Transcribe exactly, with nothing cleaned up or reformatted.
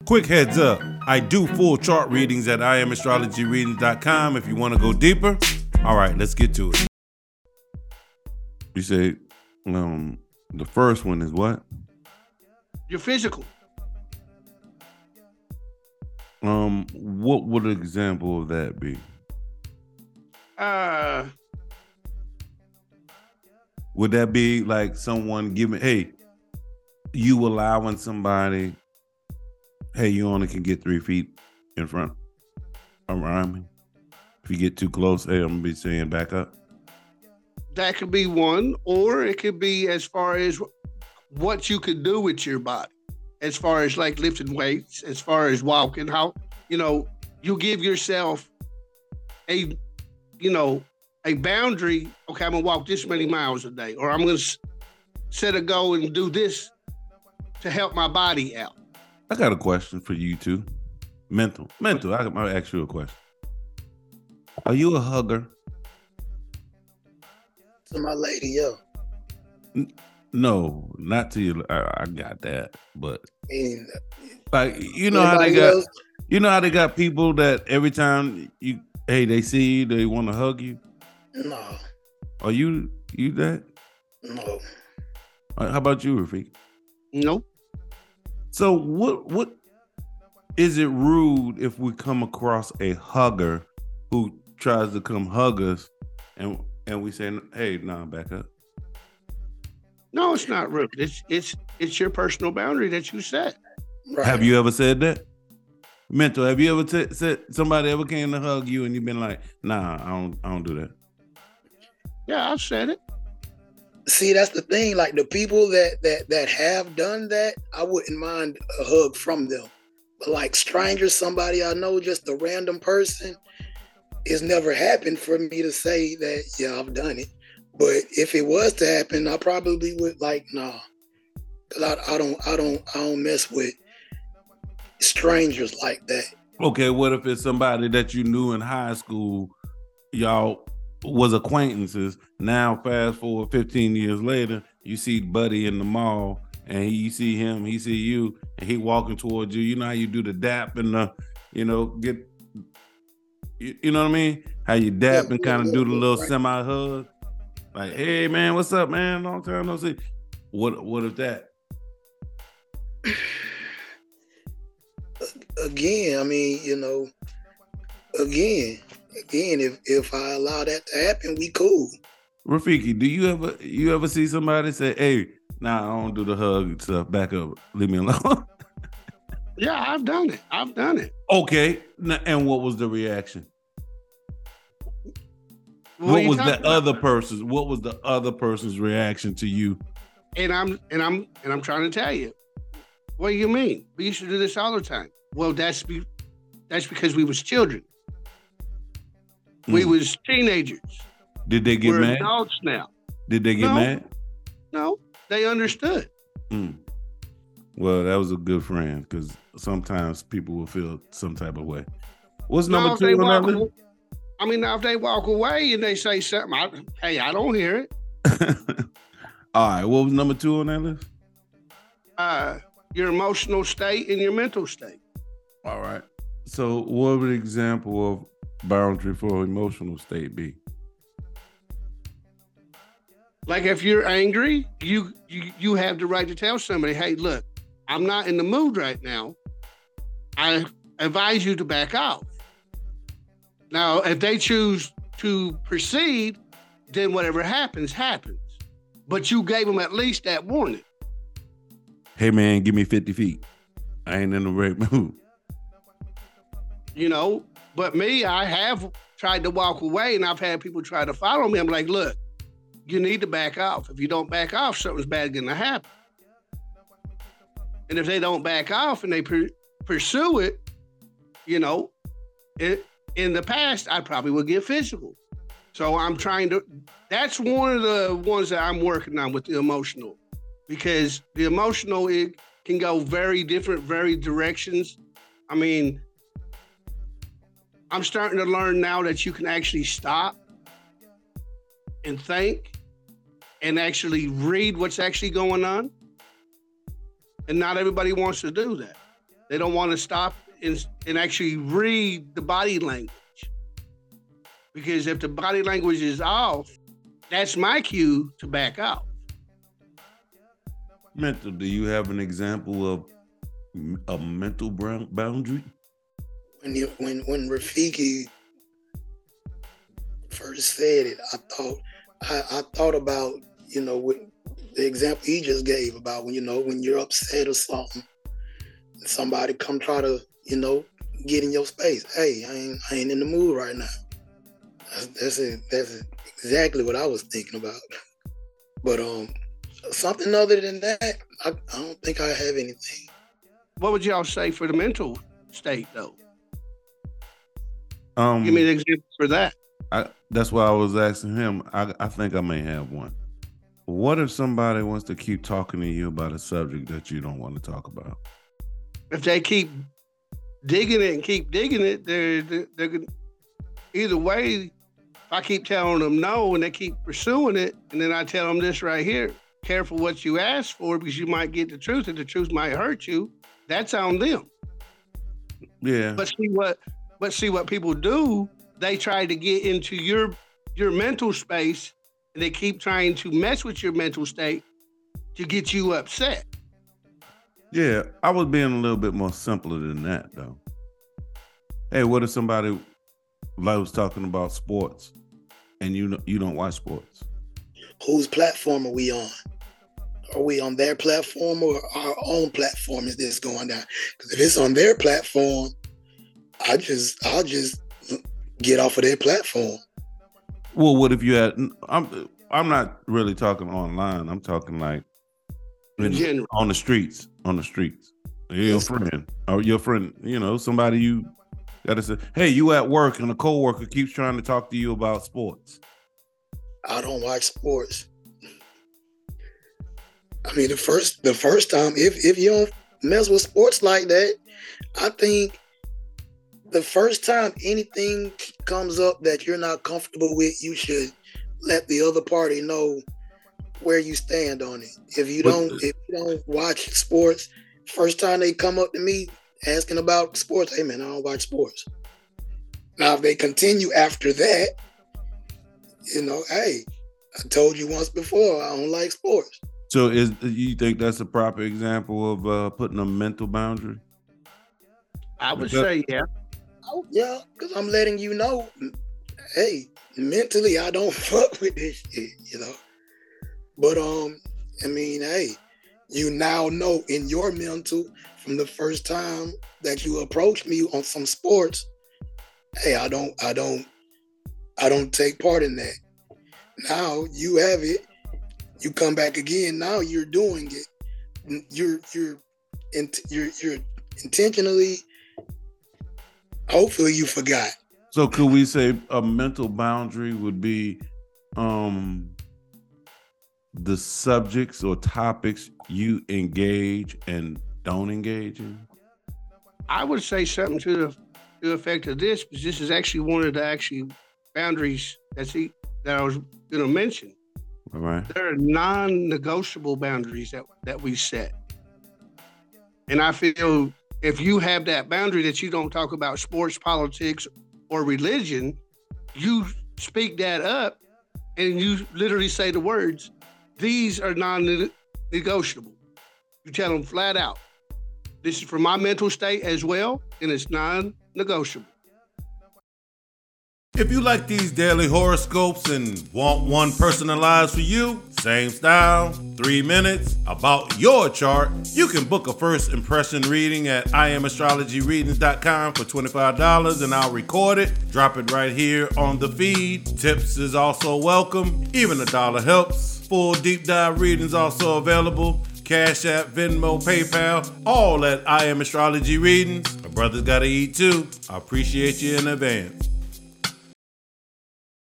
Quick heads up, I do full chart readings at I am astrology readings dot com if you want to go deeper. All right, let's get to it. You say um, the first one is what? Your physical. Um, what would an example of that be? Uh, would that be like someone giving, hey, you allowing somebody, hey, you only can get three feet in front around me. If you get too close, hey, I'm gonna be saying back up. That could be one, or it could be as far as what you could do with your body, as far as like lifting weights, as far as walking, how, you know, you give yourself a, you know, a boundary. Okay, I'm gonna walk this many miles a day, or I'm gonna set a goal and do this to help my body out. I got a question for you too. Mental, mental. I might ask you a question. Are you a hugger? To my lady, yo. N- no, not to you. I, I got that, but And, like you know how they got, else? you know how they got people that every time you, hey, they see you, they want to hug you. No. Are you you that? No. How about you, Rafiq? Nope. So what what is it rude if we come across a hugger who tries to come hug us and and we say, hey, nah, back up? No, it's not rude. It's it's it's your personal boundary that you set. Right. Have you ever said that? Mental, have you ever t- said somebody ever came to hug you and you've been like, nah, I don't I don't do that? Yeah, I've said it. See, that's the thing. Like the people that that that have done that, I wouldn't mind a hug from them. But like strangers, somebody I know, just a random person, it's never happened for me to say that, yeah, I've done it. But if it was to happen, I probably would like, nah. Cause I, I don't I don't I don't mess with strangers like that. Okay, what if it's somebody that you knew in high school, y'all was acquaintances. Now fast forward fifteen years later, you see Buddy in the mall and he, you see him, he see you, and he walking towards you. You know how you do the dap and the, you know, get, you, you know what I mean? How you dap yeah, and kind of yeah, do the little right. semi hug. Like, hey man, what's up, man? Long time no see. What what if that? Again, I mean, you know, again, again, if if I allow that to happen, we cool. Rafiki, do you ever you ever see somebody say, hey, nah, I don't do the hug stuff, back up, leave me alone? Yeah, I've done it. I've done it. Okay. And what was the reaction? What, what was the other person's what was the other person's reaction to you? And I'm and I'm and I'm trying to tell you, what do you mean? We used to do this all the time. Well, that's be that's because we was children. Mm. We was teenagers. Did they get We're mad? Adults now. Did they get no, mad? No, they understood. Mm. Well, that was a good friend because sometimes people will feel some type of way. What's number two on that list? I mean, now if they walk away and they say something, I, hey, I don't hear it. All right, what was number two on that list? Uh, your emotional state and your mental state. All right. So what would an example of boundary for emotional state be? Like if you're angry, you, you you have the right to tell somebody, hey, look, I'm not in the mood right now. I advise you to back off. Now, if they choose to proceed, then whatever happens, happens. But you gave them at least that warning. Hey, man, give me fifty feet. I ain't in the right mood. You know, but me, I have tried to walk away, and I've had people try to follow me. I'm like, look, you need to back off. If you don't back off, something's bad going to happen. And if they don't back off and they per- pursue it, you know, it, in the past, I probably would get physical. So I'm trying to, that's one of the ones that I'm working on with the emotional, because the emotional, it can go very different, very directions. I mean, I'm starting to learn now that you can actually stop and think and actually read what's actually going on. And not everybody wants to do that. They don't want to stop and, and actually read the body language. Because if the body language is off, that's my cue to back out. Mental, do you have an example of a mental boundary? When you, when when Rafiki first said it, I thought I, I thought about, you know, what the example he just gave about when, you know, when you're upset or something, and somebody come try to, you know, get in your space. Hey, I ain't I ain't in the mood right now. That's that's, it, that's exactly what I was thinking about. But um, something other than that, I, I don't think I have anything. What would y'all say for the mental state, though? Um, Give me an example for that. I, that's why I was asking him. I, I think I may have one. What if somebody wants to keep talking to you about a subject that you don't want to talk about? If they keep digging it and keep digging it, they're, they're, they're either way. If I keep telling them no and they keep pursuing it, and then I tell them this right here: careful what you ask for, because you might get the truth, and the truth might hurt you. That's on them. Yeah. But see what, but see what people do. They try to get into your your mental space, and they keep trying to mess with your mental state to get you upset. Yeah, I was being a little bit more simpler than that, though. Hey, what if somebody like was talking about sports, and you you don't watch sports? Whose platform are we on? Are we on their platform or our own platform? Is this going down? Because if it's on their platform, I just I'll just get off of their platform. Well, what if you had? I'm I'm not really talking online. I'm talking like in general, on the streets. On the streets, your friend or your friend, you know, somebody you gotta say, hey, you at work and a coworker keeps trying to talk to you about sports. I don't watch sports. I mean, the first the first time, if if you don't mess with sports like that, I think the first time anything comes up that you're not comfortable with, you should let the other party know where you stand on it. If you don't, if you don't watch sports, first time they come up to me asking about sports, hey man, I don't watch sports. Now, if they continue after that, you know, hey, I told you once before, I don't like sports. So, is you think that's a proper example of uh, putting a mental boundary? I would say, yeah. Oh, yeah, because I'm letting you know, hey, mentally, I don't fuck with this shit, you know. But, um, I mean, hey, you now know in your mental from the first time that you approached me on some sports, hey, I don't, I don't, I don't take part in that. Now you have it. You come back again. Now you're doing it. You're, you're, you're, you're intentionally. Hopefully you forgot. So could we say a mental boundary would be, um, the subjects or topics you engage and don't engage in? I would say something to the, to the effect of this, because this is actually one of the actually boundaries that's he, that I was going to mention. All right. There are non-negotiable boundaries that, that we set. And I feel if you have that boundary that you don't talk about sports, politics, or religion, you speak that up and you literally say the words, these are non-negotiable. You tell them flat out, this is for my mental state as well, and it's non-negotiable. If you like these daily horoscopes and want one personalized for you, same style, three minutes, about your chart, you can book a first impression reading at I am astrology readings dot com for twenty-five dollars, and I'll record it, drop it right here on the feed. Tips is also welcome, even a dollar helps. Full deep dive readings also available. Cash App, Venmo, PayPal, all at I Am Astrology Readings. My brother's gotta eat too. I appreciate you in advance.